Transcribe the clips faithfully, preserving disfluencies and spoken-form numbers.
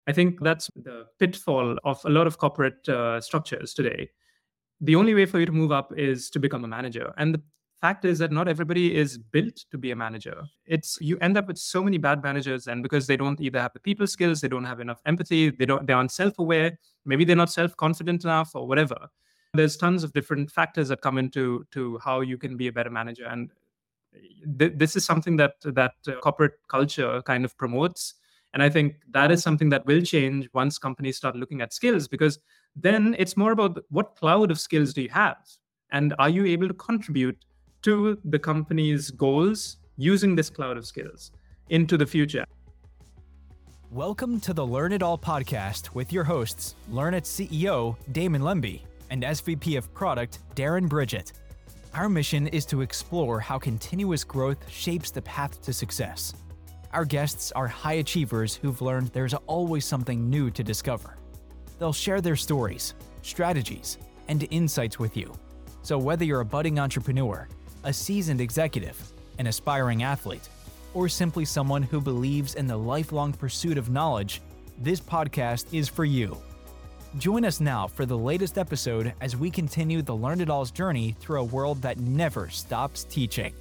I think that's the pitfall of a lot of corporate uh, structures today. The only way for you to move up is to become a manager. And the fact is that not everybody is built to be a manager. It's you end up with so many bad managers, and because they don't either have the people skills, they don't have enough empathy, they don't they aren't self-aware, maybe they're not self-confident enough or whatever. There's tons of different factors that come into to how you can be a better manager. And th- this is something that that uh, corporate culture kind of promotes. And I think that is something that will change once companies start looking at skills, because then it's more about what cloud of skills do you have? And are you able to contribute to the company's goals using this cloud of skills into the future? Welcome to the Learn It All podcast with your hosts, Learn It C E O Damon Lemby and S V P of Product Darren Bridget. Our mission is to explore how continuous growth shapes the path to success. Our guests are high achievers who've learned there's always something new to discover. They'll share their stories, strategies, and insights with you. So whether you're a budding entrepreneur, a seasoned executive, an aspiring athlete, or simply someone who believes in the lifelong pursuit of knowledge, this podcast is for you. Join us now for the latest episode as we continue the Learn It All's journey through a world that never stops teaching.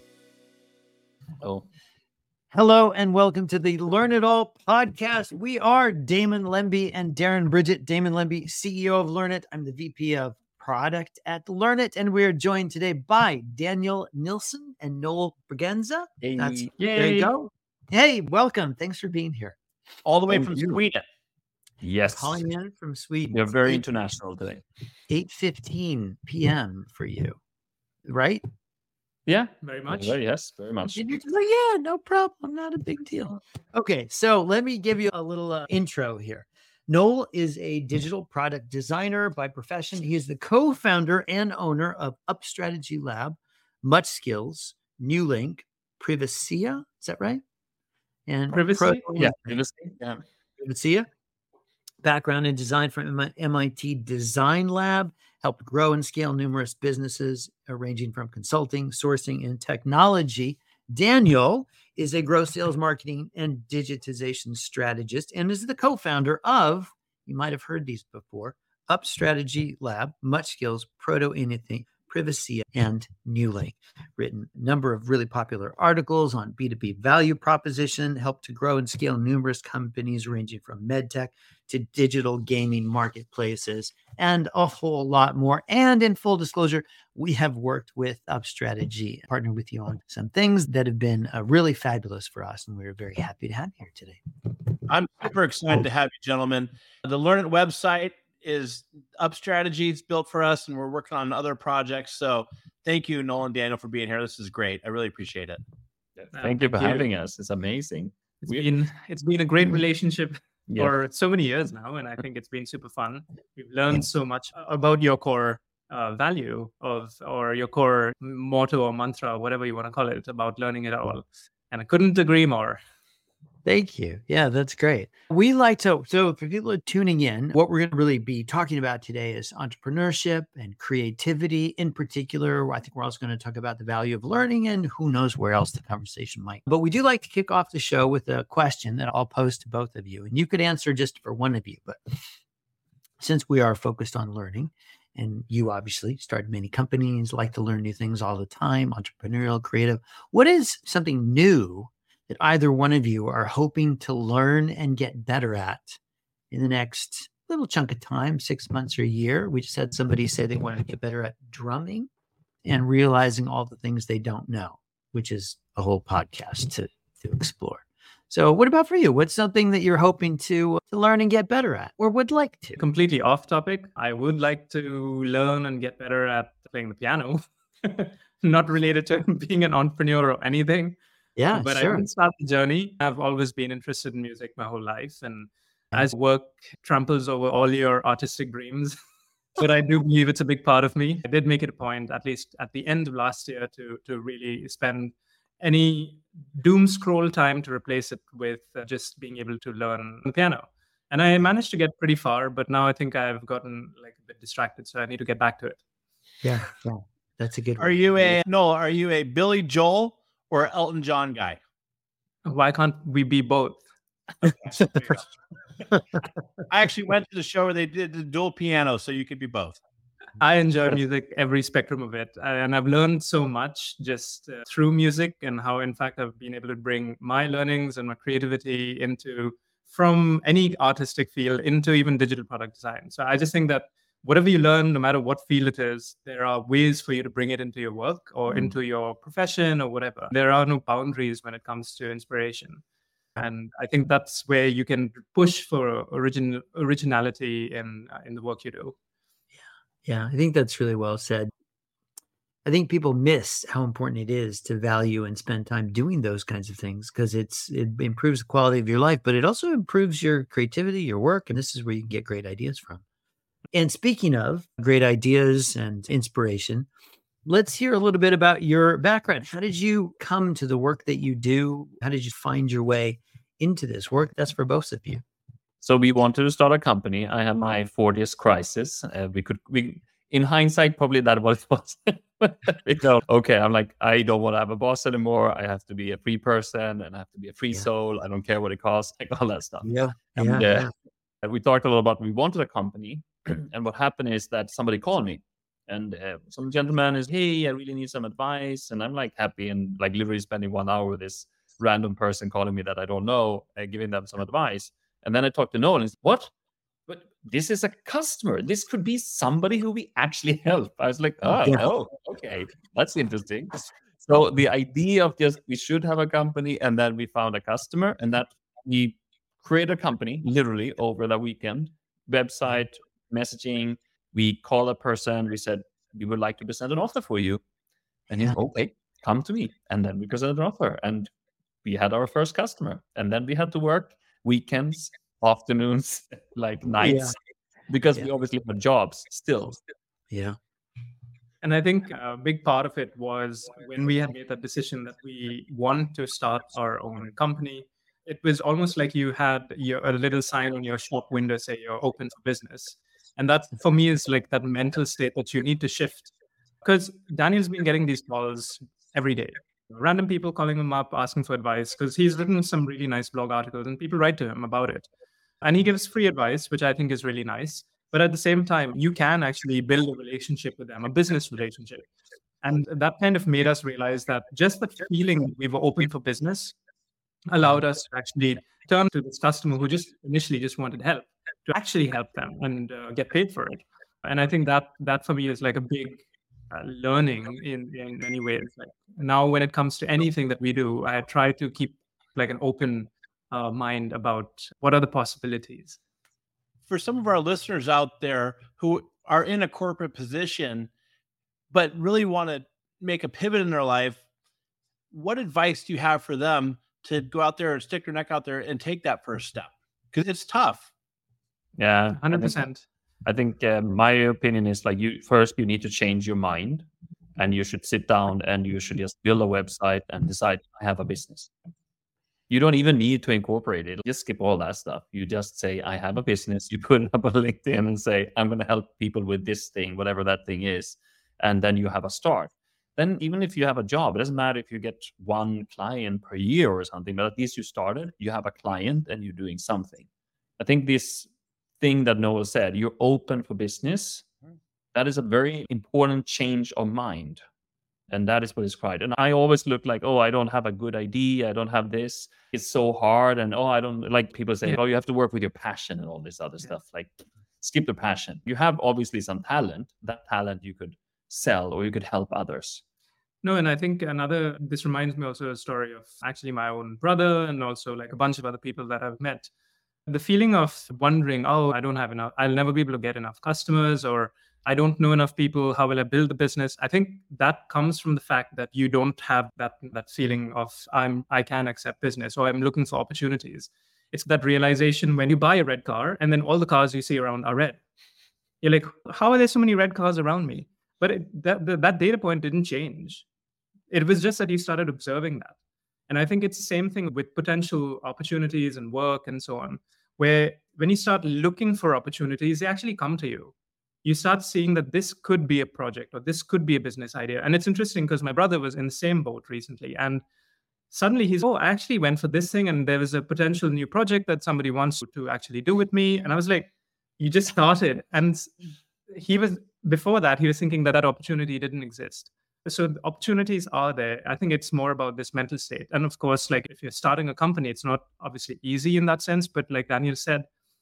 Oh. Hello and welcome to the Learn It All podcast. We are Damon Lemby and Darren Bridget. Damon Lemby, C E O of Learn It. I'm the V P of Product at Learn It, and we are joined today by Daniel Nilsson and Noel Braganza. Hey. That's, there you go. Hey, welcome. Thanks for being here. All the way Thank from you. Sweden. Yes. Calling in from Sweden. You're very international today. eight fifteen p.m. for you, right? Yeah, very much. Very, yes, very much. And you're just like, yeah, no problem. Not a big deal. Okay, so let me give you a little uh, intro here. Noel is a digital product designer by profession. He is the co-founder and owner of Up Strategy Lab, Much Skills, New Link, Privacia. Is that right? And Privacy? Pro- Yeah, privacy. Yeah. Privacia. Background in design from M I T Design Lab, helped grow and scale numerous businesses uh, ranging from consulting, sourcing, and technology. Daniel is a growth sales marketing and digitization strategist and is the co-founder of, you might have heard these before, Up Strategy Lab, Much Skills, Proto Anything, Privacy, and New Link. Written a number of really popular articles on B two B value proposition, helped to grow and scale numerous companies ranging from medtech to digital gaming marketplaces, and a whole lot more. And in full disclosure, we have worked with Up Strategy, partnered with you on some things that have been uh, really fabulous for us, and we're very happy to have you here today. I'm super excited to have you, gentlemen. The Learn It website is Up Strategies built for us, and we're working on other projects. So thank you, Noel and Daniel, for being here. This is great. I really appreciate it. Thank you for having us. It's amazing. It's been it's been a great relationship Yeah. for so many years now, and I think it's been super fun. We've learned so much about your core uh, value of or your core motto or mantra, whatever you want to call it, about learning it all. And I couldn't agree more. Thank you. Yeah, that's great. We like to, so for people who are tuning in, what we're going to really be talking about today is entrepreneurship and creativity in particular. I think we're also going to talk about the value of learning and who knows where else the conversation might. But we do like to kick off the show with a question that I'll pose to both of you. And you could answer just for one of you. But since we are focused on learning, and you obviously started many companies, like to learn new things all the time, entrepreneurial, creative, what is something new that either one of you are hoping to learn and get better at in the next little chunk of time, six months or a year? We just had somebody say they wanted to get better at drumming and realizing all the things they don't know, which is a whole podcast to, to explore. So what about for you? What's something that you're hoping to, to learn and get better at or would like to? Completely off topic. I would like to learn and get better at playing the piano. Not related to being an entrepreneur or anything. Yeah, but sure. I didn't start the journey. I've always been interested in music my whole life. And as work tramples over all your artistic dreams, but I do believe it's a big part of me. I did make it a point, at least at the end of last year, to to really spend any doom scroll time to replace it with uh, just being able to learn the piano. And I managed to get pretty far, but now I think I've gotten like a bit distracted. So I need to get back to it. Yeah, yeah. That's a good one. Are you a, Noel, are you a Billy Joel or Elton John guy? Why can't we be both? I actually went to the show where they did the dual piano, so you could be both. I enjoy music, every spectrum of it. And I've learned so much just uh, through music, and how, in fact, I've been able to bring my learnings and my creativity into from any artistic field into even digital product design. So I just think that whatever you learn, no matter what field it is, there are ways for you to bring it into your work or mm. into your profession or whatever. There are no boundaries when it comes to inspiration. And I think that's where you can push for origin, originality in, uh, in the work you do. Yeah, I think that's really well said. I think people miss how important it is to value and spend time doing those kinds of things, because it's it improves the quality of your life, but it also improves your creativity, your work, and this is where you can get great ideas from. And speaking of great ideas and inspiration, let's hear a little bit about your background. How did you come to the work that you do? How did you find your way into this work? That's for both of you. So we wanted to start a company. I had my fortieth crisis. Uh, we could, we in hindsight, probably that was was. you know, okay, I'm like, I don't want to have a boss anymore. I have to be a free person and I have to be a free yeah. soul. I don't care what it costs, like all that stuff. Yeah, and, yeah, uh, yeah. And we talked a lot about we wanted a company, and what happened is that somebody called me, and uh, some gentleman is, hey, I really need some advice, and I'm like happy and like literally spending one hour with this random person calling me that I don't know, uh, giving them some advice. And then I talked to Nolan and said, what? But this is a customer. This could be somebody who we actually help. I was like, oh, yeah. oh, okay. That's interesting. So the idea of just, we should have a company, and then we found a customer, and that we create a company literally over the weekend, website, messaging. We call a person. We said, we would like to present an offer for you. And he's, okay, come to me. And then we presented an offer, and we had our first customer. And then we had to work weekends, afternoons, like nights, yeah. because yeah. we obviously have jobs still. Yeah. And I think a big part of it was when we had made that decision that we want to start our own company. It was almost like you had your, a little sign on your shop window say you're open for business. And that for me is like that mental state that you need to shift. Because Daniel's been getting these calls every day. Random people calling him up, asking for advice, because he's written some really nice blog articles and people write to him about it. And he gives free advice, which I think is really nice. But at the same time, you can actually build a relationship with them, a business relationship. And that kind of made us realize that just the feeling we were open for business allowed us to actually turn to this customer who just initially just wanted help, to actually help them and uh, get paid for it. And I think that that for me is like a big Uh, learning in, in many ways. Like now, when it comes to anything that we do, I try to keep like an open uh, mind about what are the possibilities. For some of our listeners out there who are in a corporate position, but really want to make a pivot in their life, what advice do you have for them to go out there and stick their neck out there and take that first step? Because it's tough. Yeah, one hundred percent. I think uh, my opinion is like you first you need to change your mind, and you should sit down and you should just build a website and decide I have a business. You don't even need to incorporate it. Just skip all that stuff. You just say I have a business. You put it up on LinkedIn and say I'm going to help people with this thing, whatever that thing is, and then you have a start. Then even if you have a job, it doesn't matter if you get one client per year or something, but at least you started. You have a client and you're doing something. I think this thing that Noah said, you're open for business. That is a very important change of mind. And that is what is required. And I always look like, oh, I don't have a good idea. I don't have this. It's so hard. And oh, I don't like people say, yeah. oh, you have to work with your passion and all this other yeah. stuff. Like skip the passion. You have obviously some talent. That talent you could sell or you could help others. No, and I think another, this reminds me also of a story of actually my own brother and also like a bunch of other people that I've met. The feeling of wondering, oh, I don't have enough, I'll never be able to get enough customers, or I don't know enough people, how will I build the business? I think that comes from the fact that you don't have that that feeling of I'm I can accept business or I'm looking for opportunities. It's that realization when you buy a red car and then all the cars you see around are red. You're like, how are there so many red cars around me? But it, that, that that data point didn't change. It was just that you started observing that. And I think it's the same thing with potential opportunities and work and so on, where when you start looking for opportunities, they actually come to you. You start seeing that this could be a project or this could be a business idea. And it's interesting because my brother was in the same boat recently. And suddenly he's, oh, I actually went for this thing and there was a potential new project that somebody wants to actually do with me. And I was like, you just started. And he was, before that, he was thinking that that opportunity didn't exist. So the opportunities are there. I think it's more about this mental state. And of course, like if you're starting a company, it's not obviously easy in that sense. But like Daniel said,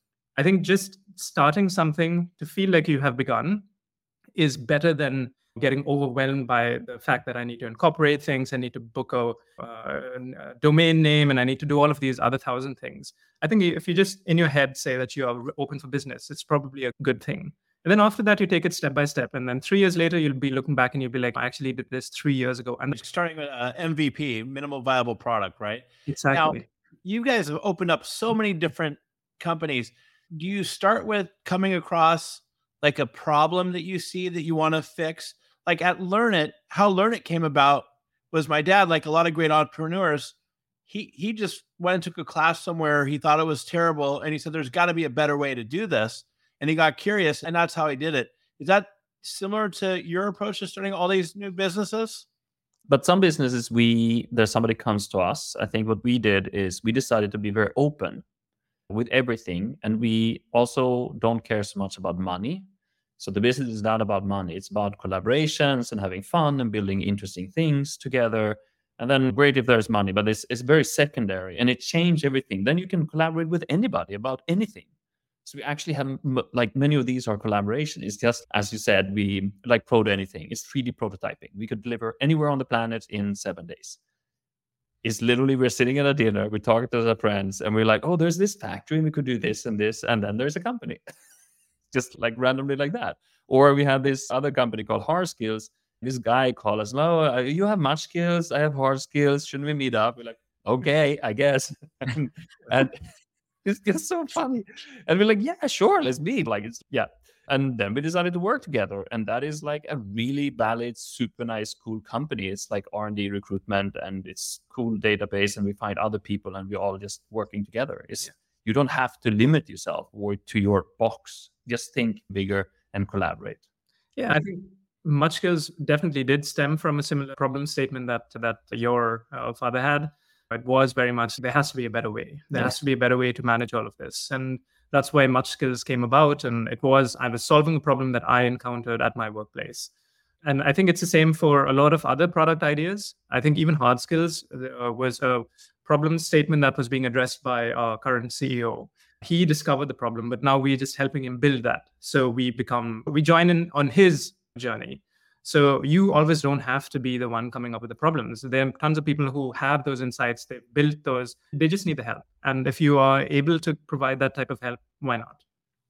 I think just starting something to feel like you have begun is better than getting overwhelmed by the fact that I need to incorporate things, I need to book a, uh, a domain name, and I need to do all of these other thousand things. I think if you just in your head say that you are open for business, it's probably a good thing. And then after that, you take it step by step. And then three years later, you'll be looking back and you'll be like, I actually did this three years ago. And starting with uh, M V P, minimal viable product, right? Exactly. Now, you guys have opened up so many different companies. Do you start with coming across like a problem that you see that you want to fix? Like at Learn It, how Learn It came about was my dad, like a lot of great entrepreneurs, he he just went and took a class somewhere. He thought it was terrible. And he said, there's got to be a better way to do this. And he got curious, and that's how he did it. Is that similar to your approach to starting all these new businesses? But some businesses, we there's somebody comes to us. I think what we did is we decided to be very open with everything. And we also don't care so much about money. So the business is not about money. It's about collaborations and having fun and building interesting things together. And then great if there's money, but it's, it's very secondary and it changed everything. Then you can collaborate with anybody about anything. So we actually have, like many of these are collaboration. It's just, as you said, we like Proto Anything. It's three D prototyping. We could deliver anywhere on the planet in seven days. It's literally, we're sitting at a dinner, we're talking to our friends, and we're like, oh, there's this factory, and we could do this and this, and then there's a company. Just like randomly like that. Or we had this other company called Hard Skills. This guy called us, no, you have much skills, I have hard skills. Shouldn't we meet up? We're like, okay, I guess. and, and it's just so funny. And we're like, yeah, sure, let's meet. Like, it's, yeah. And then we decided to work together. And that is like a really valid, super nice, cool company. It's like R and D recruitment and it's cool database. And we find other people and we're all just working together. It's, yeah. You don't have to limit yourself or to your box. Just think bigger and collaborate. Yeah, I think Much Skills definitely did stem from a similar problem statement that that your uh, father had. It was very much, there has to be a better way. There yeah. has to be a better way to manage all of this. And that's why Much Skills came about. And it was, I was solving a problem that I encountered at my workplace. And I think it's the same for a lot of other product ideas. I think even Hard Skills uh, was a problem statement that was being addressed by our current C E O. He discovered the problem, but now we're just helping him build that. So we become, we join in on his journey. So you always don't have to be the one coming up with the problems. There are tons of people who have those insights, they've built those, they just need the help. And if you are able to provide that type of help, why not?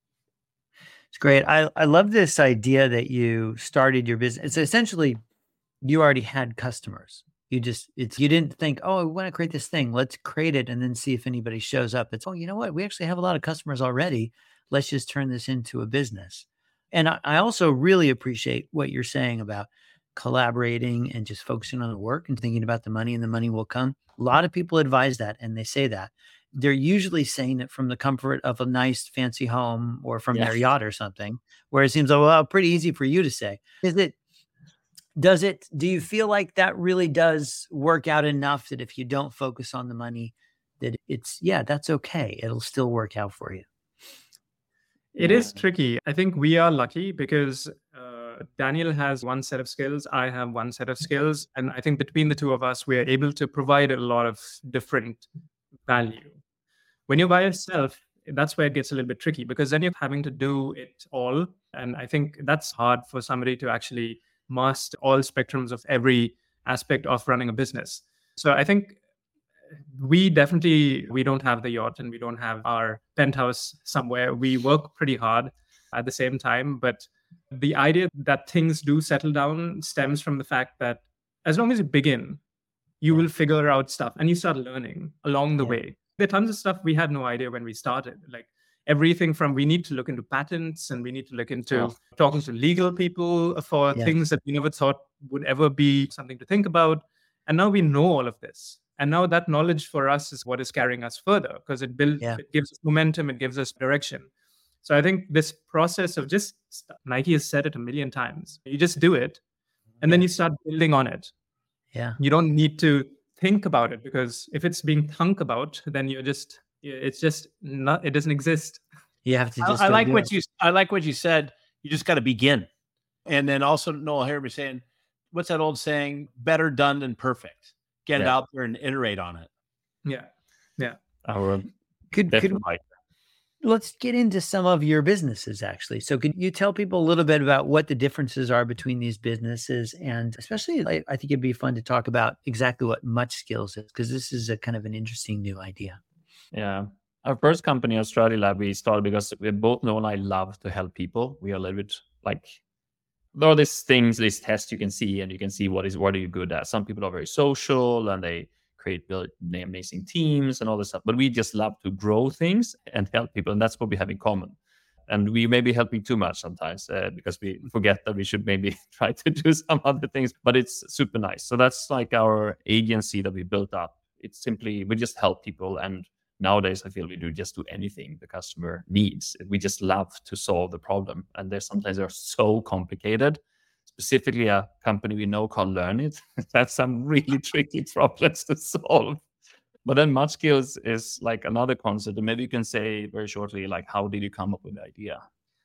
It's great. I, I love this idea that you started your business. It's essentially, you already had customers. You just, it's, you didn't think, oh, I want to create this thing. Let's create it and then see if anybody shows up. It's, oh, you know what? We actually have a lot of customers already. Let's just turn this into a business. And I, I also really appreciate what you're saying about collaborating and just focusing on the work and thinking about the money, and the money will come. A lot of people advise that and they say that. They're usually saying it from the comfort of a nice fancy home or from yeah. their yacht or something, where it seems, oh, well, pretty easy for you to say. Is it, does it, do you feel like that really does work out enough that if you don't focus on the money, that it's, yeah, that's okay. It'll still work out for you. It yeah. is tricky. I think we are lucky because uh, Daniel has one set of skills. I have one set of skills. And I think between the two of us, we are able to provide a lot of different value. When you're by yourself, that's where it gets a little bit tricky, because then you're having to do it all. And I think that's hard for somebody to actually master all spectrums of every aspect of running a business. So I think we definitely, we don't have the yacht and we don't have our penthouse somewhere. We work pretty hard at the same time. But the idea that things do settle down stems from the fact that as long as you begin, you will figure out stuff and you start learning along the yeah. way. There are tons of stuff we had no idea when we started. Like everything from, we need to look into patents and we need to look into oh. talking to legal people for yeah. things that we never thought would ever be something to think about. And now we know all of this. And now that knowledge for us is what is carrying us further, because it builds, yeah. it gives us momentum, it gives us direction. So I think this process of just, Nike has said it a million times, you just do it and yeah. then you start building on it. Yeah. You don't need to think about it, because if it's being thunk about, then you're just, it's just not, it doesn't exist. You have to I, just. I go like do what it. you I like what you said. You just got to begin. And then also Noel heard me saying, what's that old saying? Better done than perfect. Get it Yeah. out there and iterate on it. Yeah. Yeah. Our Could could definitely. let's get into some of your businesses actually. So could you tell people a little bit about what the differences are between these businesses? And especially, I, I think it'd be fun to talk about exactly what Much Skills is, because this is a kind of an interesting new idea. Yeah. Our first company, Australia Lab, we started because we both know and I love to help people. We are a little bit like, there are these things, these tests you can see, and you can see what is what are you good at. Some people are very social and they create build amazing teams and all this stuff. But we just love to grow things and help people, and that's what we have in common. And we may be helping too much sometimes uh, because we forget that we should maybe try to do some other things. But it's super nice. So that's like our agency that we built up. It's simply we just help people, and nowadays I feel we do just do anything the customer needs. We just love to solve the problem, and there's sometimes they're so complicated. Specifically, a company we know called Learnit that's some really tricky problems to solve. But then Much Skills is like another concept, and maybe you can say very shortly, like, how did you come up with the idea?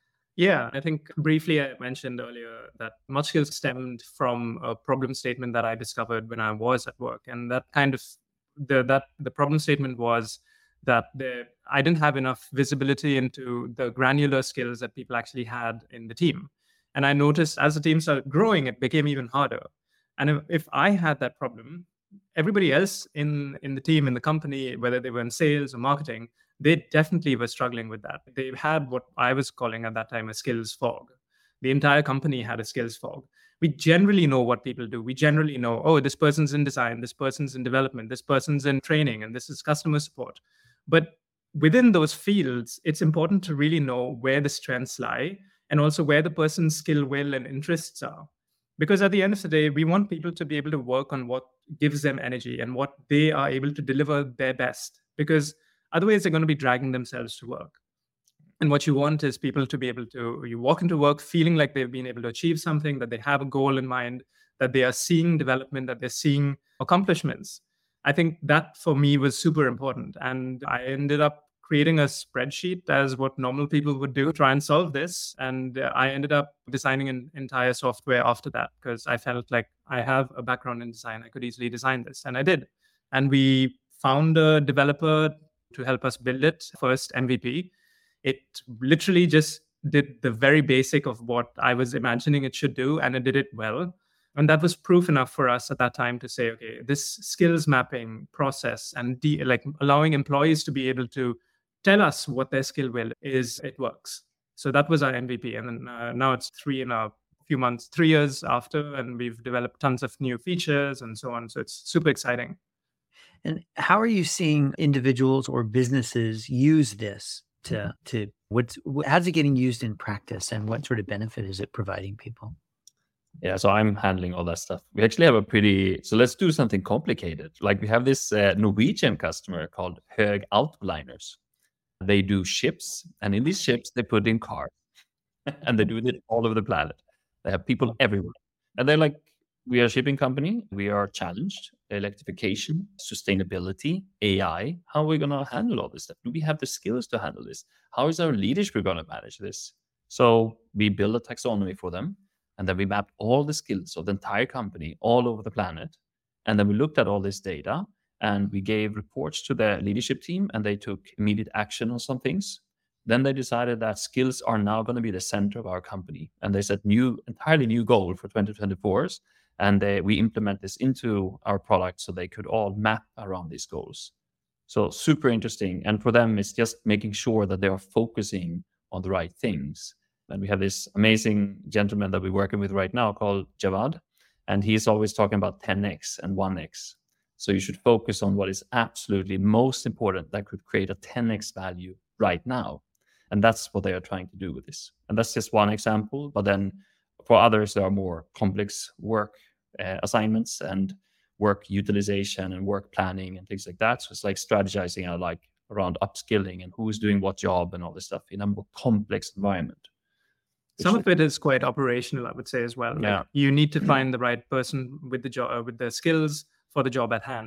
Yeah, I think briefly I mentioned earlier that Much Skills stemmed from a problem statement that I discovered when I was at work, and that kind of the that the problem statement was that the, I didn't have enough visibility into the granular skills that people actually had in the team. And I noticed as the team started growing, it became even harder. And if, if I had that problem, everybody else in, in the team, in the company, whether they were in sales or marketing, they definitely were struggling with that. They had what I was calling at that time a skills fog. The entire company had a skills fog. We generally know what people do. We generally know, oh, this person's in design, this person's in development, this person's in training, and this is customer support. But within those fields, it's important to really know where the strengths lie and also where the person's skill, will, and interests are. Because at the end of the day, we want people to be able to work on what gives them energy and what they are able to deliver their best. Because otherwise, they're going to be dragging themselves to work. And what you want is people to be able to, you walk into work feeling like they've been able to achieve something, that they have a goal in mind, that they are seeing development, that they're seeing accomplishments. I think that for me was super important. And I ended up creating a spreadsheet as what normal people would do, try and solve this. And uh, I ended up designing an entire software after that, because I felt like I have a background in design. I could easily design this. And I did. And we found a developer to help us build it, first M V P. It literally just did the very basic of what I was imagining it should do, and it did it well. And that was proof enough for us at that time to say, okay, this skills mapping process and de- like allowing employees to be able to tell us what their skill will is, it works. So that was our M V P. And then uh, now it's three in a few months, three years after, and we've developed tons of new features and so on. So it's super exciting. And how are you seeing individuals or businesses use this to, to what's, how's it getting used in practice, and what sort of benefit is it providing people? Yeah, so I'm handling all that stuff. We actually have a pretty, so let's do something complicated. Like we have this uh, Norwegian customer called Hög Autoliners. They do ships, and in these ships, they put in cars, and they do it all over the planet. They have people everywhere. And they're like, we are a shipping company. We are challenged. Electrification, sustainability, A I. How are we going to handle all this stuff? Do we have the skills to handle this? How is our leadership going to manage this? So we build a taxonomy for them. And then we mapped all the skills of the entire company all over the planet. And then we looked at all this data, and we gave reports to the leadership team, and they took immediate action on some things. Then they decided that skills are now going to be the center of our company. And they set new, entirely new goal for twenty twenty-four. And they, we implement this into our product so they could all map around these goals. So super interesting. And for them, it's just making sure that they are focusing on the right things. And we have this amazing gentleman that we're working with right now called Javad. And he's always talking about ten X and one X. So you should focus on what is absolutely most important that could create a ten X value right now. And that's what they are trying to do with this. And that's just one example. But then for others, there are more complex work uh, assignments and work utilization and work planning and things like that. So it's like strategizing out like around upskilling and who's doing what job and all this stuff in a more complex environment. Some of it is quite operational, I would say, as well. Yeah. Like you need to find the right person with the job, with the skills for the job at hand.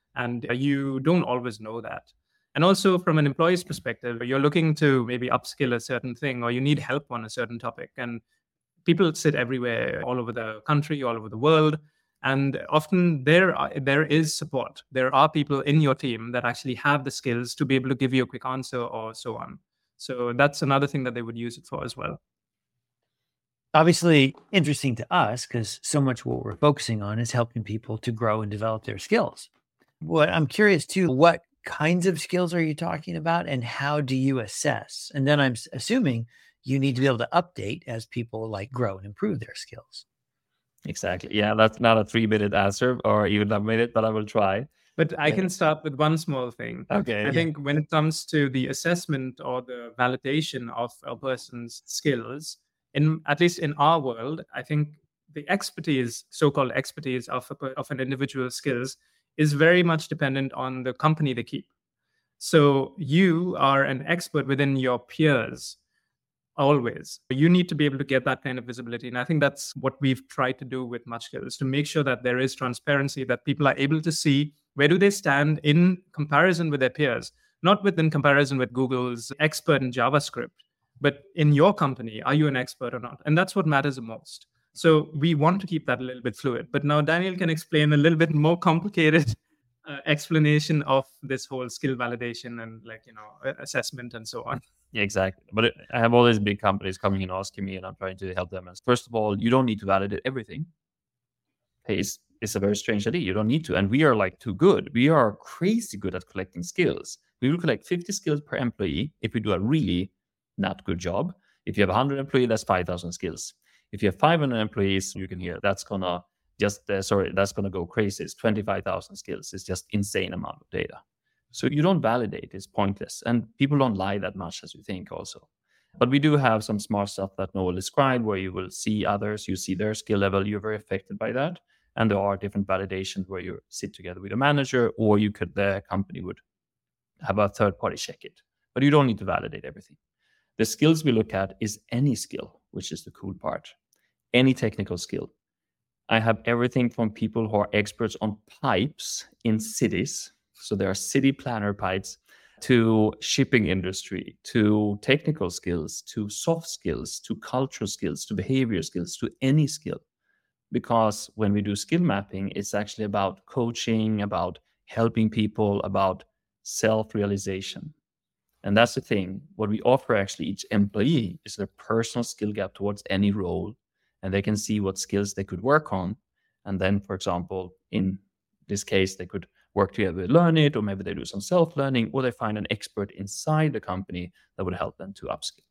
And you don't always know that. And also from an employee's perspective, you're looking to maybe upskill a certain thing, or you need help on a certain topic. And people sit everywhere, all over the country, all over the world. And often there, are, there is support. There are people in your team that actually have the skills to be able to give you a quick answer or so on. So that's another thing that they would use it for as well. Obviously interesting to us because so much what we're focusing on is helping people to grow and develop their skills. What I'm curious too, what kinds of skills are you talking about and how do you assess? And then I'm assuming you need to be able to update as people like grow and improve their skills. Exactly. Yeah, that's not a three minute answer or even a minute, but I will try. But I can start with one small thing. Okay. I yeah. think when it comes to the assessment or the validation of a person's skills, in at least in our world, I think the expertise, so-called expertise of a, of an individual's skills is very much dependent on the company they keep. So you are an expert within your peers. Always. You need to be able to get that kind of visibility. And I think that's what we've tried to do with MuchSkills, to make sure that there is transparency, that people are able to see where do they stand in comparison with their peers, not within comparison with Google's expert in JavaScript, but in your company, are you an expert or not? And that's what matters the most. So we want to keep that a little bit fluid. But now Daniel can explain a little bit more complicated uh, explanation of this whole skill validation and like, you know, assessment and so on. Yeah, exactly. But it, I have all these big companies coming and asking me, and I'm trying to help them. And first of all, you don't need to validate everything. Hey, it's, it's a very strange idea. You don't need to. And we are like too good. We are crazy good at collecting skills. We will collect fifty skills per employee if we do a really not good job. If you have one hundred employees, that's five thousand skills. If you have five hundred employees, you can hear that's going to just, uh, sorry, that's going to go crazy. It's twenty-five thousand skills. It's just insane amount of data. So you don't validate, it's pointless. And people don't lie that much as you think also. But we do have some smart stuff that Noel described where you will see others, you see their skill level, you're very affected by that. And there are different validations where you sit together with a manager, or you could, the company would have a third party check it. But you don't need to validate everything. The skills we look at is any skill, which is the cool part. Any technical skill. I have everything from people who are experts on pipes in cities. So there are city planner pipes, to shipping industry, to technical skills, to soft skills, to cultural skills, to behavior skills, to any skill. Because when we do skill mapping, it's actually about coaching, about helping people, about self-realization. And that's the thing. What we offer actually each employee is their personal skill gap towards any role, and they can see what skills they could work on. And then, for example, in this case, they could work together to learn it, or maybe they do some self-learning, or they find an expert inside the company that would help them to upskill.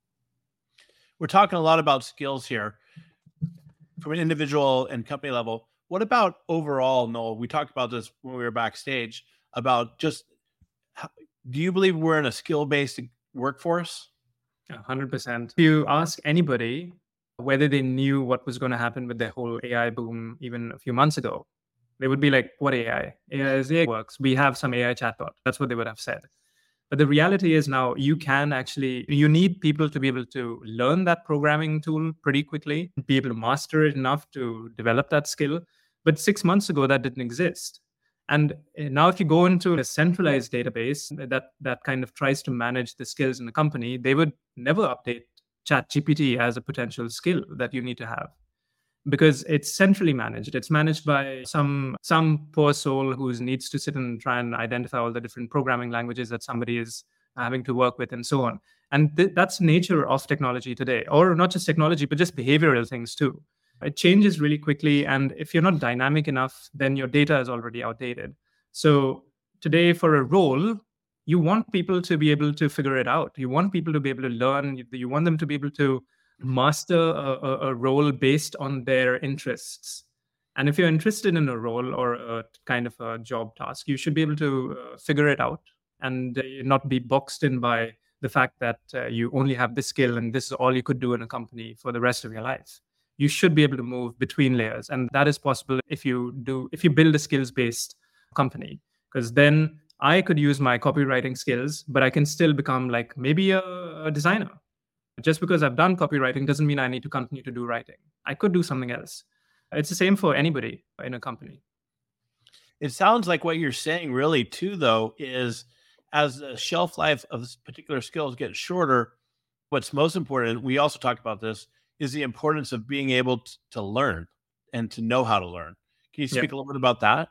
We're talking a lot about skills here from an individual and company level. What about overall, Noel? We talked about this when we were backstage about just, how, do you believe we're in a skill-based workforce? one hundred percent. If you ask anybody whether they knew what was going to happen with the whole A I boom even a few months ago, they would be like, what A I? A I is A I works. We have some A I chatbot. That's what they would have said. But the reality is now you can actually, you need people to be able to learn that programming tool pretty quickly, be able to master it enough to develop that skill. But six months ago, that didn't exist. And now if you go into a centralized database that, that kind of tries to manage the skills in the company, they would never update ChatGPT as a potential skill that you need to have. Because it's centrally managed. It's managed by some some poor soul who needs to sit and try and identify all the different programming languages that somebody is having to work with and so on. And th- that's the nature of technology today, or not just technology, but just behavioral things too. It changes really quickly. And if you're not dynamic enough, then your data is already outdated. So today for a role, you want people to be able to figure it out. You want people to be able to learn. You, you want them to be able to master a, a role based on their interests. And if you're interested in a role or a kind of a job task, you should be able to uh, figure it out and uh, not be boxed in by the fact that uh, you only have this skill and this is all you could do in a company for the rest of your life. You should be able to move between layers. And that is possible if you do, if you build a skills-based company, because then I could use my copywriting skills, but I can still become like maybe a, a designer. Just because I've done copywriting doesn't mean I need to continue to do writing. I could do something else. It's the same for anybody in a company. It sounds like what you're saying really too, though, is as the shelf life of this particular skills gets shorter, what's most important, we also talked about this, is the importance of being able t- to learn and to know how to learn. Can you speak Yeah. a little bit about that?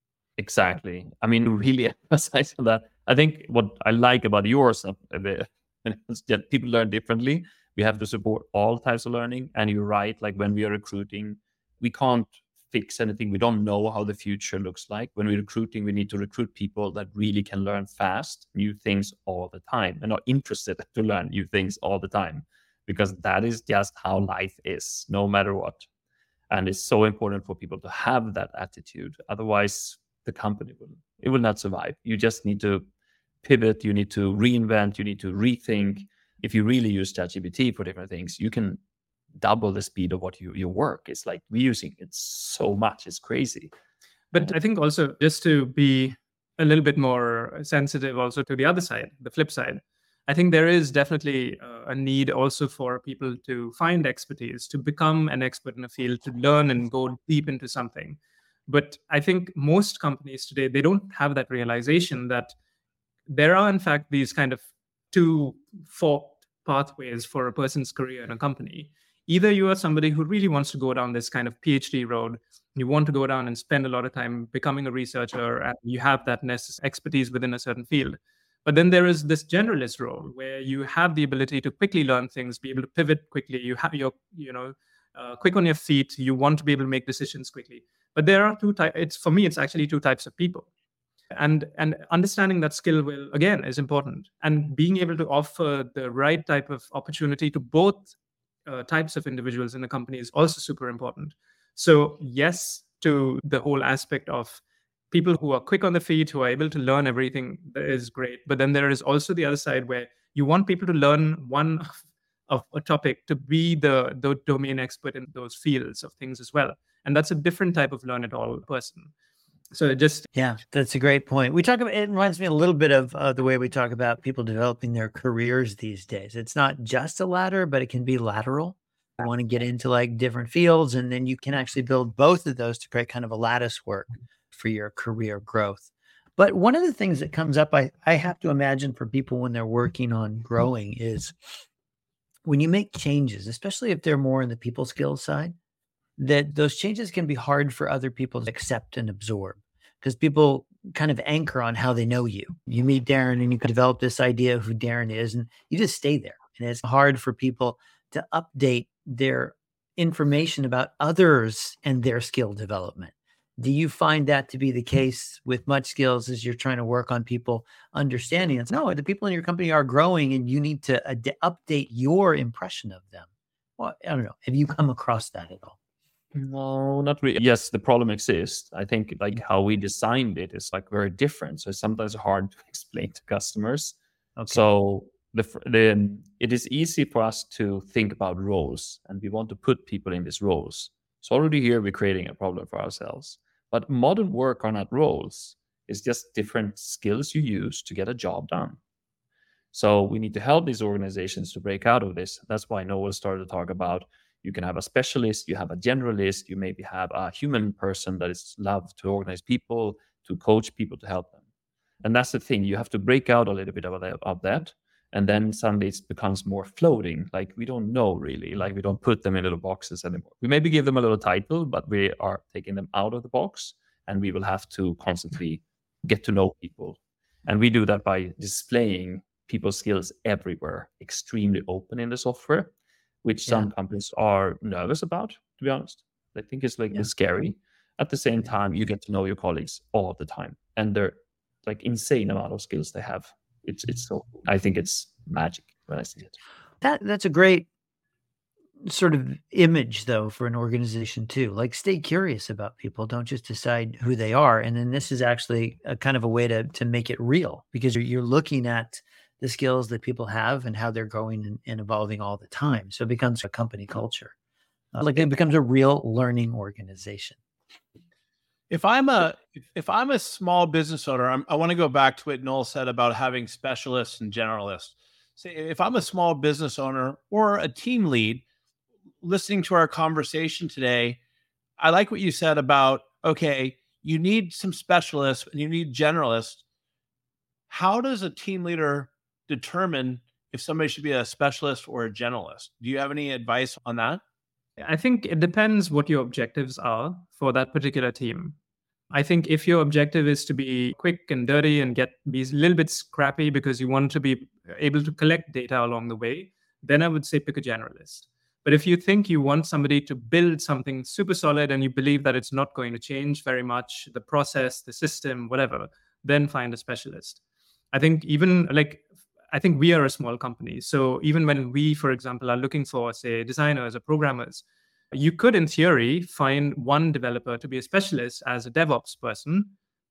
Exactly. I mean, really emphasize on that. I think what I like about yours, uh, the, is that people learn differently. We have to support all types of learning. And you're right, like when we are recruiting, we can't fix anything. We don't know how the future looks like. When we're recruiting, we need to recruit people that really can learn fast, new things all the time, and are interested to learn new things all the time, because that is just how life is, no matter what. And it's so important for people to have that attitude. Otherwise, the company will it will not survive. You just need to pivot. You need to reinvent. You need to rethink. If you really use ChatGPT for different things, you can double the speed of what you your work. It's like we're using it so much. It's crazy. But I think also just to be a little bit more sensitive also to the other side, the flip side, I think there is definitely uh, a need also for people to find expertise, to become an expert in a field, to learn and go deep into something. But I think most companies today, they don't have that realization that there are, in fact, these kind of two forked pathways for a person's career in a company. Either you are somebody who really wants to go down this kind of PhD road, you want to go down and spend a lot of time becoming a researcher, and you have that necessary expertise within a certain field. But then there is this generalist role where you have the ability to quickly learn things, be able to pivot quickly. You have your, you know, uh, quick on your feet. You want to be able to make decisions quickly. But there are two types. It's for me, it's actually two types of people, and and understanding that skill will again is important, and being able to offer the right type of opportunity to both uh, types of individuals in the company is also super important. So yes, to the whole aspect of people who are quick on the feet, who are able to learn everything, that is great. But then there is also the other side where you want people to learn one of, of a topic to be the, the domain expert in those fields of things as well. And that's a different type of learn it all person. So it just Yeah, that's a great point. We talk about it reminds me a little bit of uh, the way we talk about people developing their careers these days. It's not just a ladder, but it can be lateral. You want to get into like different fields, and then you can actually build both of those to create kind of a lattice work for your career growth. But one of the things that comes up, I, I have to imagine for people when they're working on growing is when you make changes, especially if they're more in the people skills side, that those changes can be hard for other people to accept and absorb, because people kind of anchor on how they know you. You meet Darren and you can develop this idea of who Darren is, and you just stay there. And it's hard for people to update their information about others and their skill development. Do you find that to be the case with Much Skills as you're trying to work on people understanding it? No, the people in your company are growing and you need to ad- update your impression of them. Well, I don't know. Have you come across that at all? No, not really. Yes, the problem exists. I think like how we designed it is like very different. So it's sometimes hard to explain to customers. Okay. So the, the it is easy for us to think about roles, and we want to put people in these roles. So already here we're creating a problem for ourselves. But modern work are not roles. It's just different skills you use to get a job done. So we need to help these organizations to break out of this. That's why Noel started to talk about you can have a specialist, you have a generalist, you maybe have a human person that is loved to organize people, to coach people, to help them. And that's the thing. You have to break out a little bit of that, of that. And then suddenly it becomes more floating. Like we don't know really, like we don't put them in little boxes anymore. We maybe give them a little title, but we are taking them out of the box, and we will have to constantly get to know people. And we do that by displaying people's skills everywhere, extremely open in the software, which some Yeah. companies are nervous about, to be honest. They think it's like Yeah. it's scary. At the same time, you get to know your colleagues all the time, and they're like insane amount of skills they have. It's it's so I think it's magic when I see it. That that's a great sort of image though for an organization too. Like stay curious about people. Don't just decide who they are. And then this is actually a kind of a way to to make it real, because you're, you're looking at the skills that people have and how they're growing and, and evolving all the time. So it becomes a company culture. Uh, like it becomes a real learning organization. If I'm a if, if I'm a small business owner, I'm, I want to go back to what Noel said about having specialists and generalists. So if I'm a small business owner or a team lead, listening to our conversation today, I like what you said about, okay, you need some specialists and you need generalists. How does a team leader determine if somebody should be a specialist or a generalist? Do you have any advice on that? I think it depends what your objectives are for that particular team. I think if your objective is to be quick and dirty and get be a little bit scrappy because you want to be able to collect data along the way, then I would say pick a generalist. But if you think you want somebody to build something super solid and you believe that it's not going to change very much, the process, the system, whatever, then find a specialist. I think even like, I think we are a small company. So even when we, for example, are looking for, say, designers or programmers, you could, in theory, find one developer to be a specialist as a DevOps person,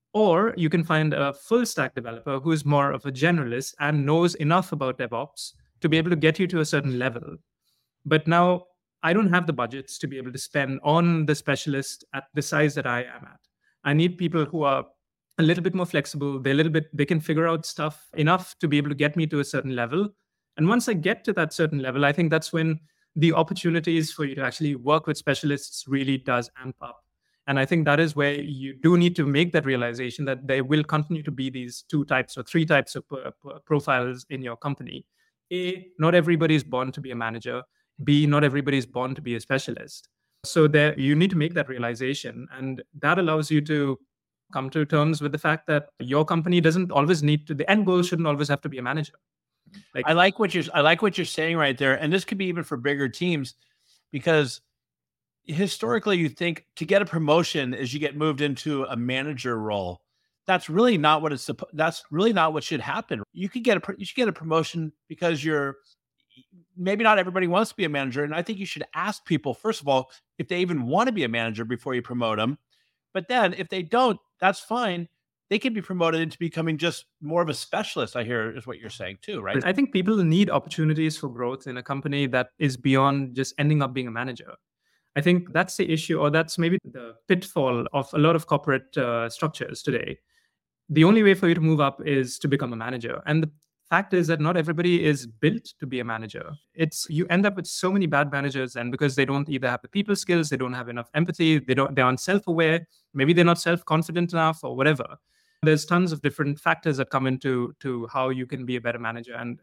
or you can find a full stack developer who is more of a generalist and knows enough about DevOps to be able to get you to a certain level. But now I don't have the budgets to be able to spend on the specialist at the size that I am at. I need people who are a little bit more flexible. They're a little bit, they can figure out stuff enough to be able to get me to a certain level. And once I get to that certain level, I think that's when the opportunities for you to actually work with specialists really does amp up. And I think that is where you do need to make that realization that there will continue to be these two types or three types of uh, profiles in your company. A, not everybody is born to be a manager. B, not everybody is born to be a specialist. So there, you need to make that realization. And that allows you to come to terms with the fact that your company doesn't always need to, the end goal shouldn't always have to be a manager. Like, I like what you're I like what you're saying right there. And this could be even for bigger teams, because historically you think to get a promotion is you get moved into a manager role. That's really not what it's that's really not what should happen. You could get a you should get a promotion because you're maybe not everybody wants to be a manager. And I think you should ask people, first of all, if they even want to be a manager before you promote them. But then if they don't, that's fine. They can be promoted into becoming just more of a specialist, I hear is what you're saying too, right? I think people need opportunities for growth in a company that is beyond just ending up being a manager. I think that's the issue, or that's maybe the pitfall of a lot of corporate uh, structures today. The only way for you to move up is to become a manager. And the fact is that not everybody is built to be a manager. It's you end up with so many bad managers, and because they don't either have the people skills, they don't have enough empathy, they don't they aren't self-aware, maybe they're not self-confident enough or whatever. There's tons of different factors that come into to how you can be a better manager. And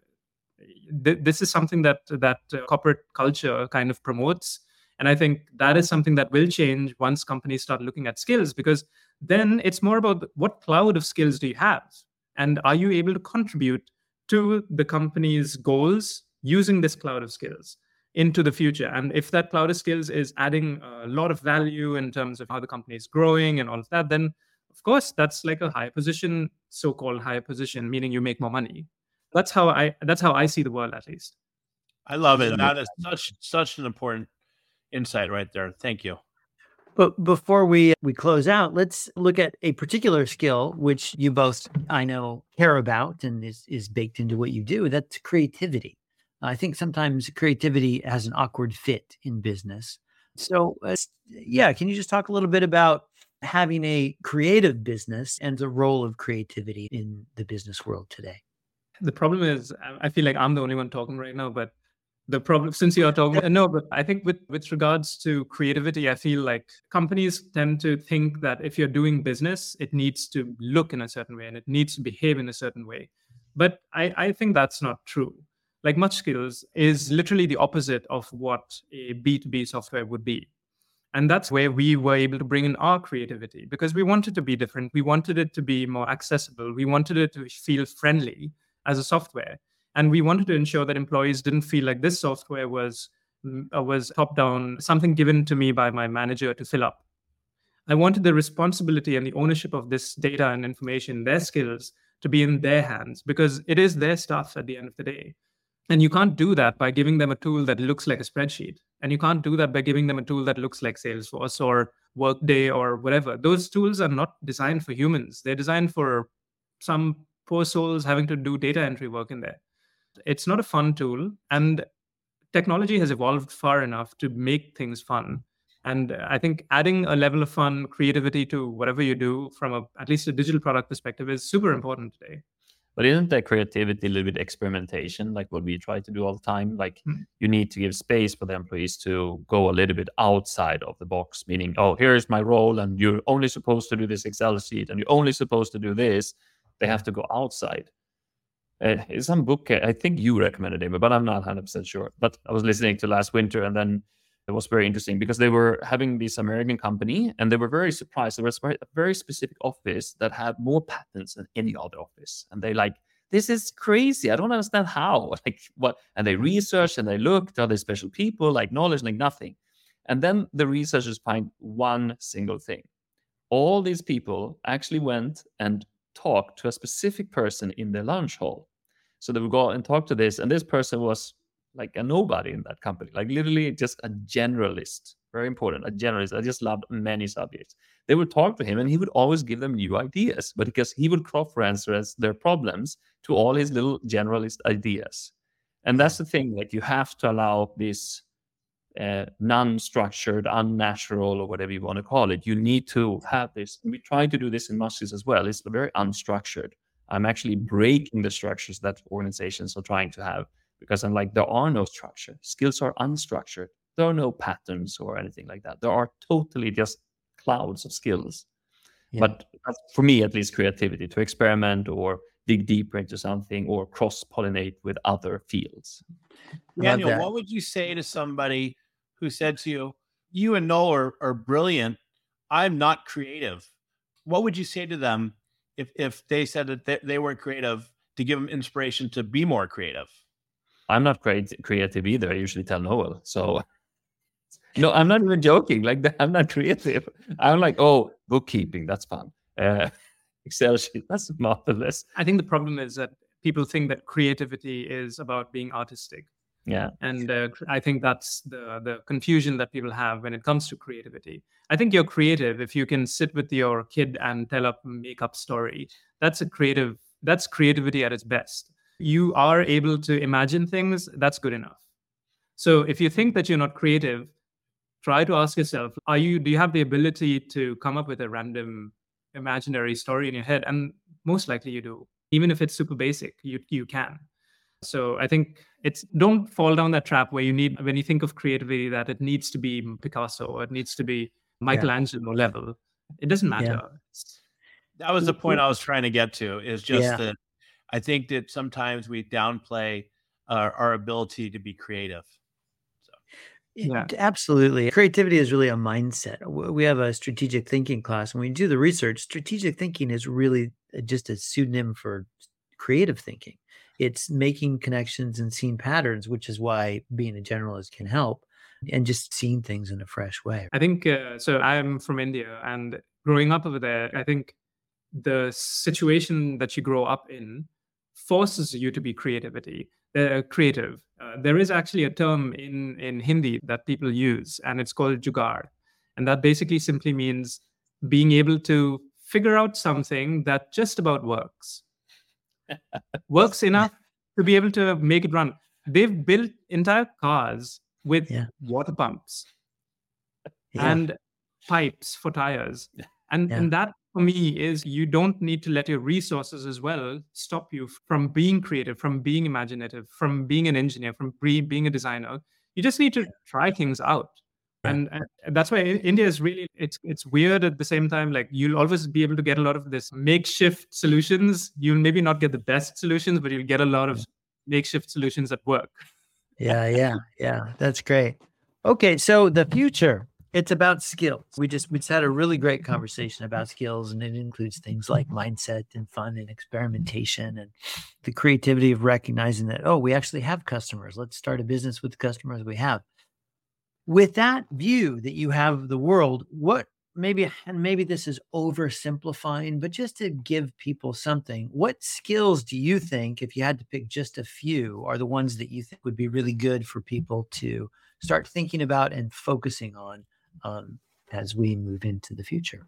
th- this is something that that uh, corporate culture kind of promotes. And I think that is something that will change once companies start looking at skills, because then it's more about what cloud of skills do you have? And are you able to contribute to the company's goals using this cloud of skills into the future? And if that cloud of skills is adding a lot of value in terms of how the company is growing and all of that, then of course, that's like a higher position, so-called higher position, meaning you make more money. That's how I that's how I see the world, at least. I love it. That is such such an important insight right there. Thank you. But before we we close out, let's look at a particular skill which you both, I know, care about and is, is baked into what you do. That's creativity. I think sometimes creativity has an awkward fit in business. So, uh, yeah, can you just talk a little bit about having a creative business and the role of creativity in the business world today? The problem is, I feel like I'm the only one talking right now, but the problem, since you're talking, no, but I think with, with regards to creativity, I feel like companies tend to think that if you're doing business, it needs to look in a certain way and it needs to behave in a certain way. But I, I think that's not true. Like Much Skills is literally the opposite of what a B two B software would be. And that's where we were able to bring in our creativity, because we wanted to be different. We wanted it to be more accessible. We wanted it to feel friendly as a software. And we wanted to ensure that employees didn't feel like this software was, uh, was top-down, something given to me by my manager to fill up. I wanted the responsibility and the ownership of this data and information, their skills, to be in their hands, because it is their stuff at the end of the day. And you can't do that by giving them a tool that looks like a spreadsheet. And you can't do that by giving them a tool that looks like Salesforce or Workday or whatever. Those tools are not designed for humans. They're designed for some poor souls having to do data entry work in there. It's not a fun tool. And technology has evolved far enough to make things fun. And I think adding a level of fun, creativity to whatever you do from a, at least a digital product perspective is super important today. But isn't that creativity a little bit experimentation, like what we try to do all the time? Like Mm. you need to give space for the employees to go a little bit outside of the box, meaning, oh, here's my role, and you're only supposed to do this Excel sheet, and you're only supposed to do this. They have to go outside. Uh, it's some book, I think you recommended it, but I'm not one hundred percent sure. But I was listening to last winter, and then it was very interesting because they were having this American company, and they were very surprised. There was a very specific office that had more patents than any other office. And they like, this is crazy. I don't understand how. Like what? And they researched and they looked, are there special people, like knowledge, like nothing. And then the researchers find one single thing. All these people actually went and talked to a specific person in the lunch hall. So they would go and talk to this, and this person was like a nobody in that company, like literally just a generalist. Very important, a generalist. I just loved many subjects. They would talk to him, and he would always give them new ideas, but because he would cross-reference their problems to all his little generalist ideas. And that's the thing, like you have to allow this uh, non-structured, unnatural, or whatever you want to call it. You need to have this. We try to do this in Muskys as well. It's very unstructured. I'm actually breaking the structures that organizations are trying to have, because I'm like, there are no structure. Skills are unstructured. There are no patterns or anything like that. There are totally just clouds of skills. Yeah. But for me, at least, creativity, to experiment or dig deeper into something or cross-pollinate with other fields. Daniel, what would you say to somebody who said to you, you and Noel are, are brilliant, I'm not creative? What would you say to them if, if they said that they, they weren't creative, to give them inspiration to be more creative? I'm not great creative either. I usually tell Noel. So no, I'm not even joking. Like that, I'm not creative. I'm like, oh, bookkeeping, that's fun. Uh, Excel sheet, that's marvelous. I think the problem is that people think that creativity is about being artistic. Yeah. And uh, I think that's the the confusion that people have when it comes to creativity. I think you're creative if you can sit with your kid and tell a make-up story. That's a creative, that's creativity at its best. You are able to imagine things, that's good enough. So if you think that you're not creative, try to ask yourself, are you, do you have the ability to come up with a random imaginary story in your head? And most likely you do. Even if it's super basic, you you can. So I think it's, don't fall down that trap where you need, when you think of creativity, that it needs to be Picasso or it needs to be Michelangelo yeah. level. It doesn't matter. Yeah. That was the point I was trying to get to, is just yeah. that I think that sometimes we downplay our, our ability to be creative. So. Yeah, absolutely. Creativity is really a mindset. We have a strategic thinking class. When we do the research, strategic thinking is really just a pseudonym for creative thinking. It's making connections and seeing patterns, which is why being a generalist can help, and just seeing things in a fresh way. I think, uh, so I'm from India, and growing up over there, I think the situation that you grow up in forces you to be creativity, uh, creative. Uh, there is actually a term in, in Hindi that people use, and it's called jugaad. And that basically simply means being able to figure out something that just about works. Works enough to be able to make it run. They've built entire cars with yeah. water pumps yeah. and pipes for tires. And, yeah. and that, for me, is you don't need to let your resources as well stop you from being creative, from being imaginative, from being an engineer, from being a designer. You just need to try things out. And, and that's why India is really, it's it's weird at the same time. Like, you'll always be able to get a lot of this makeshift solutions. You'll maybe not get the best solutions, but you'll get a lot of makeshift solutions that work. Yeah, yeah, yeah. That's great. Okay, so the future, it's about skills. We just, we just had a really great conversation about skills, and it includes things like mindset and fun and experimentation and the creativity of recognizing that, oh, we actually have customers. Let's start a business with the customers we have. With that view that you have of the world, what maybe, and maybe this is oversimplifying, but just to give people something, what skills do you think, if you had to pick just a few, are the ones that you think would be really good for people to start thinking about and focusing on um, as we move into the future?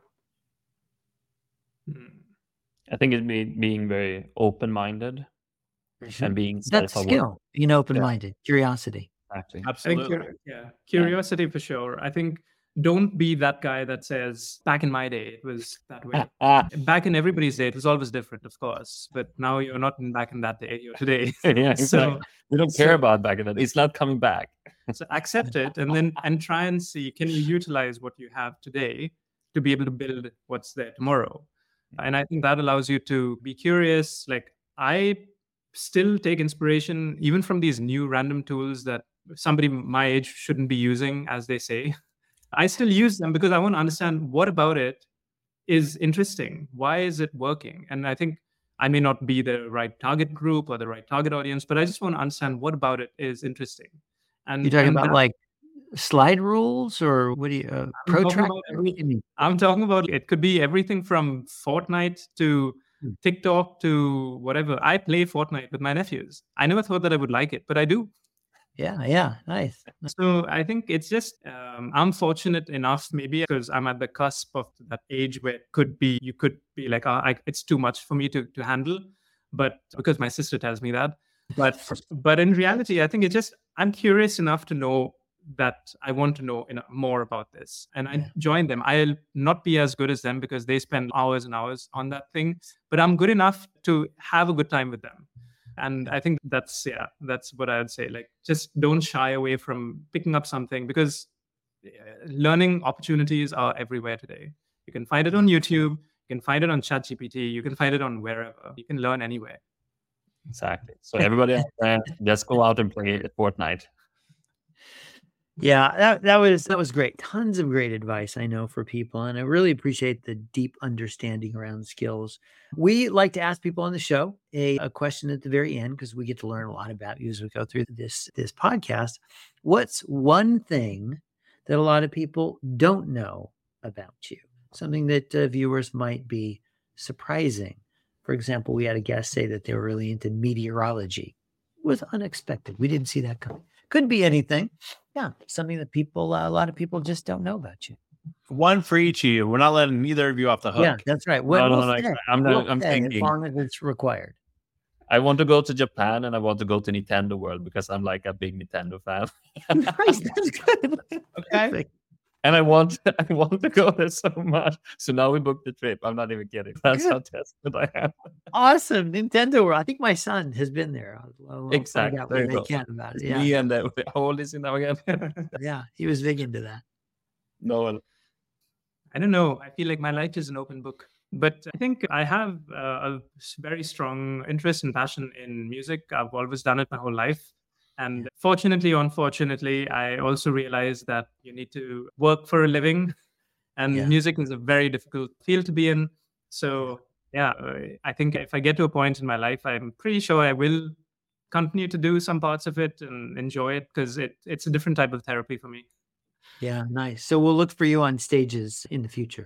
I think it's be, being very open-minded mm-hmm. and being that's skill, being open-minded, yeah. curiosity. Exactly. Absolutely. Think, yeah. Curiosity for sure. I think don't be that guy that says, back in my day, it was that way. Ah, Back in everybody's day, it was always different, of course. But now you're not in back in that day, you're today. yeah, So, exactly. We don't care so, about back then. It's not coming back. so accept it and then and try and see, can you utilize what you have today to be able to build what's there tomorrow? And I think that allows you to be curious. Like, I still take inspiration even from these new random tools that somebody my age shouldn't be using, as they say. I still use them because I want to understand what about it is interesting. Why is it working? And I think I may not be the right target group or the right target audience, but I just want to understand what about it is interesting. And You're talking and about that, like slide rules, or what do you, uh, I'm protract? talking about What do everything. you mean? I'm talking about it could be everything from Fortnite to Hmm. TikTok to whatever. I play Fortnite with my nephews. I never thought that I would like it, but I do. Yeah, yeah, nice. So I think it's just um, I'm fortunate enough, maybe because I'm at the cusp of that age where it could be you could be like, oh, I, it's too much for me to to handle, but because my sister tells me that. But but in reality, I think it's just I'm curious enough to know that I want to know eno- more about this, and I Yeah. join them. I'll not be as good as them because they spend hours and hours on that thing, but I'm good enough to have a good time with them. And I think that's, yeah, that's what I would say. Like, just don't shy away from picking up something because uh, learning opportunities are everywhere today. You can find it on YouTube, you can find it on ChatGPT, you can find it on wherever. You can learn anywhere. Exactly. So everybody out there, just go out and play Fortnite. Yeah, that, that was that was great. Tons of great advice, I know, for people, and I really appreciate the deep understanding around skills. We like to ask people on the show a, a question at the very end because we get to learn a lot about you as we go through this this podcast. What's one thing that a lot of people don't know about you? Something that uh, viewers might be surprising. For example, we had a guest say that they were really into meteorology. It was unexpected. We didn't see that coming. Could be anything. Yeah, something that people, uh, a lot of people just don't know about you. One for each of you. We're not letting neither of you off the hook. Yeah, that's right. What No, no, we'll no, say, I'm we'll not. I'm say as thinking. long as it's required. I want to go to Japan and I want to go to Nintendo World because I'm like a big Nintendo fan. Nice, that's good. Okay. And I want I want to go there so much. So now we booked the trip. I'm not even kidding. That's how desperate I am. Awesome, Nintendo World. I think my son has been there. I'll, I'll find Exactly. out There when you they go. can about it. It's Yeah, me and uh, how old is he now again? yeah, he was big into that. Noel. I don't know. I feel like my life is an open book. But I think I have uh, a s- very strong interest and passion in music. I've always done it my whole life. And fortunately or unfortunately, I also realized that you need to work for a living. And Yeah. music is a very difficult field to be in. So, yeah, uh, I think if I get to a point in my life, I'm pretty sure I will continue to do some parts of it and enjoy it because it, it's a different type of therapy for me. Yeah, nice. So we'll look for you on stages in the future.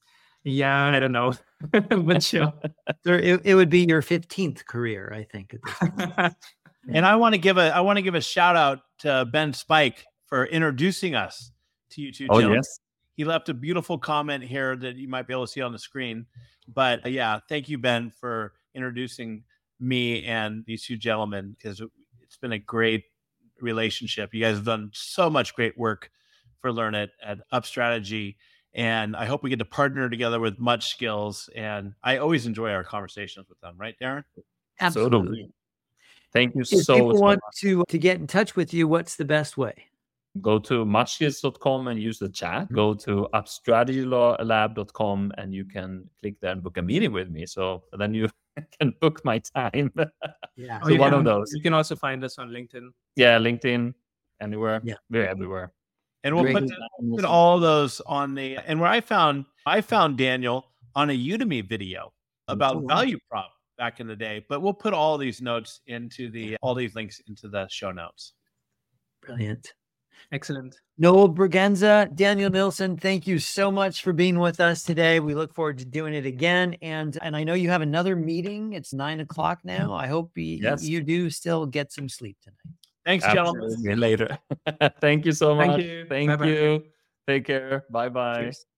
Yeah, I don't know. But sure. There, it, it would be your fifteenth career, I think, at this point. And I want to give a I want to give a shout out to Ben Spike for introducing us to you two Oh gentlemen. yes. He left a beautiful comment here that you might be able to see on the screen. But uh, yeah, thank you, Ben, for introducing me and these two gentlemen because it, it's been a great relationship. You guys have done so much great work for Learn It at UpStrategy. And I hope we get to partner together with Much Skills. And I always enjoy our conversations with them, right, Darren? Absolutely. Thank you If so, people so want much. to to get in touch with you, what's the best way? Go to much skills dot com and use the chat. Go to up strategy lab dot com and you can click there and book a meeting with me. So then you can book my time. Yeah. Oh, So you one can- of those. You can also find us on LinkedIn. Yeah, LinkedIn, anywhere. Yeah. We're everywhere. And we'll Great. put, the, put all those on the and where I found I found Daniel on a Udemy video about Oh, wow. value prop back in the day. But we'll put all these notes into the all these links into the show notes. Brilliant. Excellent. Noel Braganza, Daniel Nilsson, thank you so much for being with us today. We look forward to doing it again. And and I know you have another meeting. It's nine o'clock now. I hope you, Yes. you do still get some sleep tonight. Thanks, gentlemen. Absolutely. Later. Thank you so Thank much. you. Thank Bye-bye. you. Take care. Bye bye. Cheers.